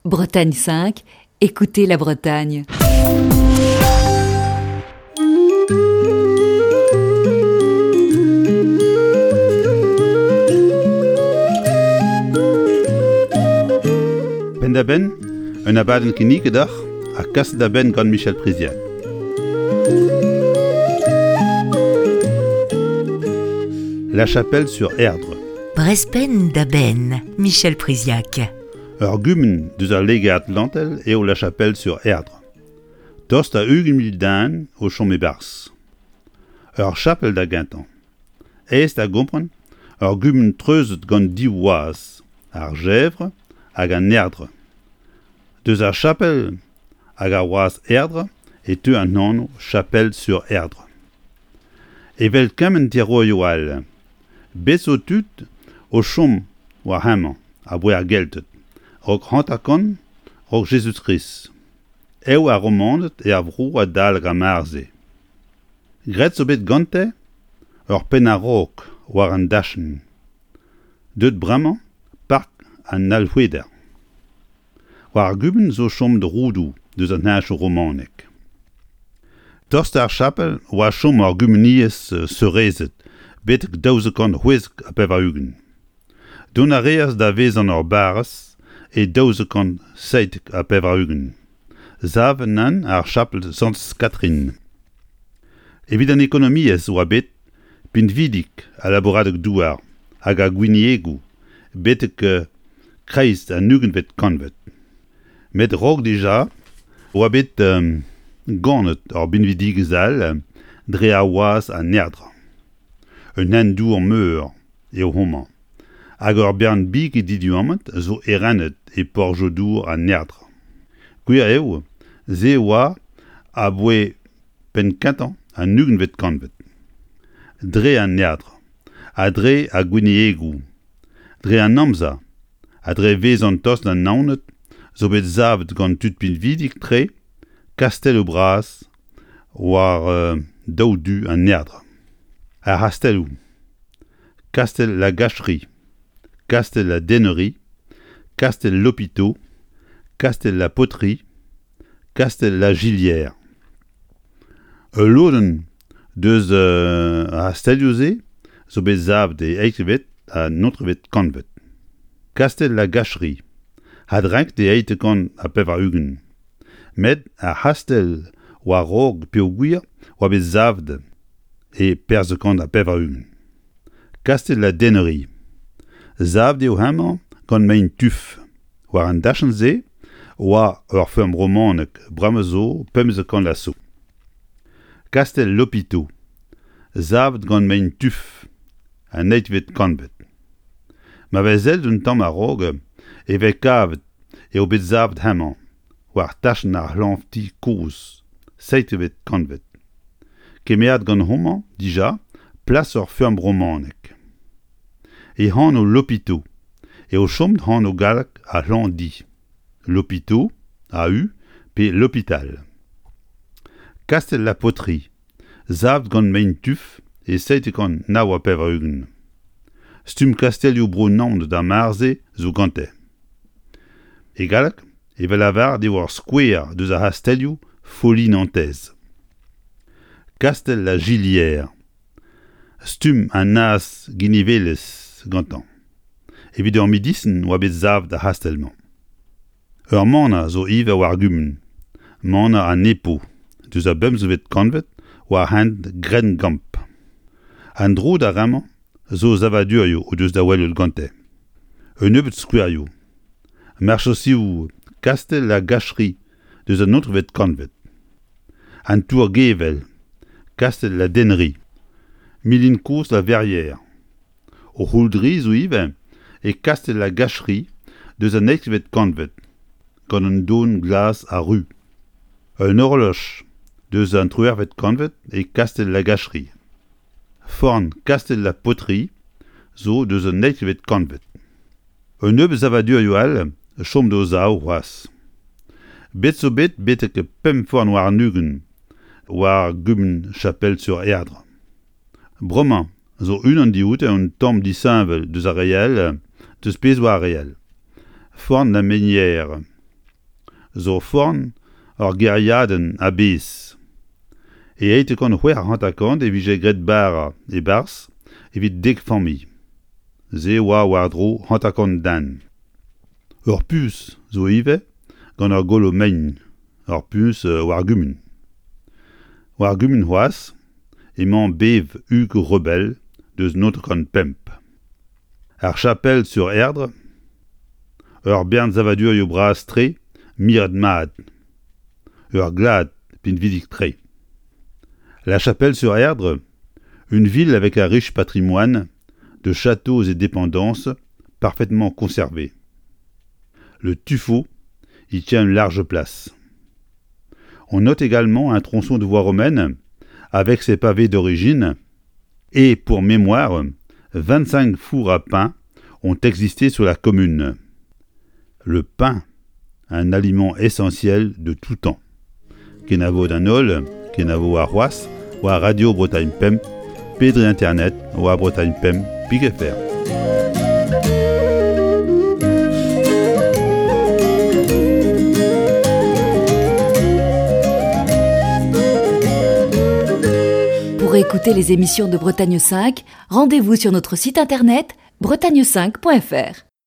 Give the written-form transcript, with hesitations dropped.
Bretagne 5, écoutez la Bretagne. Ben da ben, un abaden kin dag, a kas da ben gant Michel Priziac. La Chapelle sur Erdre. Brespen da ben, Michel Priziac. Ur gumen deus ar legat lantel eo La Chapelle sur Erdre. Dost a ugent dan o chom e bars. Ur chapel da gantan. Est a gompren, ur gumen treuzet gant di oaz, ar gevre hag an erdre. Deus ar chapel hag ar oaz erdre e teu an anv Chapelle sur Erdre. Evel kemen tiroio al, bez o tut o chom war hemañ a boe ar geltet, rog hantakon, rog Jesus Christ. Eo a romandet e a vrou a dal gamarze. Gret zo bet gante, ur pen a rok war an dachen. Deut bremañ, park an alhweder. War guben zo chom de roudou deus an hache romanek. Tost ar chapel war chom ar gumeniez seurezet, betek daouzekant hwezk a pev a ugen. Don a reas da vez an ur baras e daouzekant seitek a pev a ugen. Zaven an ar chapel sant Catherine. Evit an ekonomiez oa bet, pint vidik a laboradek douar, hag a gwiniegou, betek kreist an ugen vet kanvet. Met rog deja, oa bet ganet ar binvidig zal, dre a oaz an erdre. Un an dour meur eo homan. Hag ur bern big e diduamet zo erennet e porjo dour an erdre. Gwir eo, ze oa a boe pen kantan an ugen vet kanvet. Dre an erdre, a dre a gwiniegou, dre an amza, a dre vez an tos d'an naonet, zo bet zavet gant tut pin vidik tre, kastel o bras, war daou du an erdre. A hastelou, kastel la gacherie, kastel la dennerie, kastel l'hôpital, kastel la poterie, kastel la gilière. Loden deus a hastelioze, zo bet zavet e eitvet a notrevet kanvet. Kastel la gacherie, ha drank de eitekant a pev a ugen. Met a hastel war rog peo gwir oa bet zavet e perzekant a pev a ugen. Kastel la dennerie, zavet eo hemañ gant mein tuf, war an dachen ze, oa ur feum romanek bramezo pemzekant la so. Kastel l'hôpital, zavet gant mein tuf, an eitvet kanvet. Ma vezel d'un tamm a rog, eve kavet eo bet zavet hemañ, war tachen ar lamfti kouz, seitevet kanvet. Kemeat gant homan, dija, plas ur feum romanek. E han o l'hôpital, e o chomt han o galak a landi. L'hôpital, a u, pe l'hôpital. Kastel la poterie, zavet gant mein tuf, e seitekant naou a pev a ugen. Stum kastel yo bro naon da marze zo gante. E galak, evel avar de war skouer deus a hastelioù folie nantez. Kastel la gilière, stum an nas ginivelez gantan. Evit ur midissen oa bet zav da hastelman. Ur mana zo iv a war gumen, mana a nepo, deus a bem zo vet kanvet oa hand gren gamp. An dro da raman zo zavadur yo o deus da welul gante. Un ebet skouer yo. Marchosiou kastel la gacherie deus an notrevet kanvet. An tour gevel, kastel la dennerie, milin kouz la verrière. O c'houldri zo ive, e kastel la gacherie deus an eitvet kanvet, gant an don glas a ru. Un horloch deus an truervet kanvet e kastel la gacherie. Forn kastel la poterie, zo deus an eitvet kanvet. Un eub zavadur yo al, chom do zao oas. Bet zo bet betek pem forn war nugen, war gumen Chapelle sur Erdre. Bremañ, zo un an diout un tamm disañvel deus a real, deus pez war real. Forn la menière, zo forn ar geriaden a bez. Eite kon c'hwer hantakant evije gret bara e bars evit dek familh. Ze oa war-dro hantakant dan. Ur pus zo ive gant ar golo mein, ar pus war gumun. War gumun c'hoaz, emañ bev hug rebel deus notre gant pemp. Ar chapel sur erdre, ur bern zavadur yo bras tre, mird mad. Ur glad pin vidik tre. La Chapelle sur Erdre, une ville avec un riche patrimoine de châteaux et dépendances parfaitement conservés. Le tuffeau y tient une large place. On note également un tronçon de voie romaine avec ses pavés d'origine et, pour mémoire, 25 fours à pain ont existé sur la commune. Le pain, un aliment essentiel de tout temps. Kenavo d'Anol, Kenavo à Roas, ou à Radio Bretagne Pem, Pedri Internet, ou à Bretagne Pem, Piquefer. Pour écouter les émissions de Bretagne 5, rendez-vous sur notre site internet bretagne5.fr.